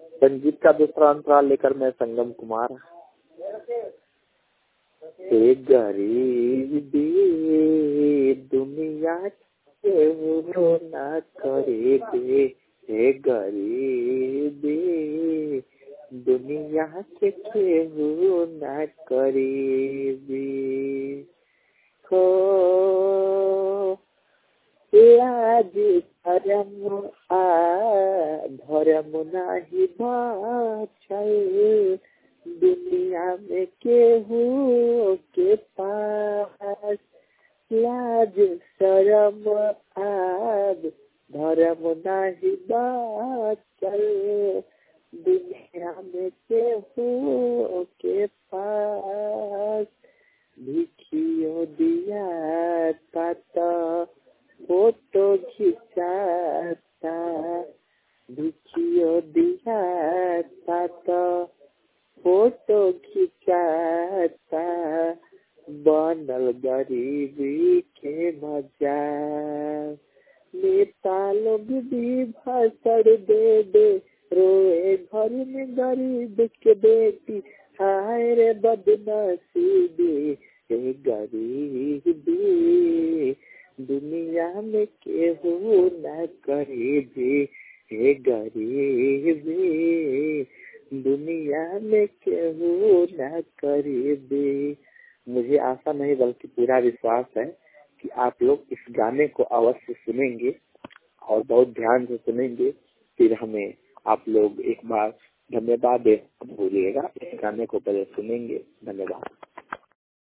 संगीत का दूसरा अंतराल लेकर मैं संगम कुमार। हे गरीबी दुनिया के वो न करे दे, हे गरीबी दुनिया के केहू न करीबी। हो लाज धर्म धर्म नाही बाचल दुनिया में केहू के पास। लाज शरम आब धर्म नाही बाचल दुनिया में केहू के पास। भिखियो दिया ता फोटो खिंचाता, भिखियो दिया ता फोटो खिंचाता, बनल गरीबी के मजाक। नेता लोग भी भाषण दे दे रोए घर में गरीब के बेटी, हाय रे बदनसीबी। हे गरीबी दुनिया में केहू न करीबी, हे गरीबी दुनिया में केहू न करीबी। मुझे आशा नहीं बल्कि पूरा विश्वास है कि आप लोग इस गाने को अवश्य सुनेंगे और बहुत ध्यान से सुनेंगे। फिर हमें आप लोग एक बार धन्यवाद दे भूलिएगा। इस गाने को पहले सुनेंगे। धन्यवाद।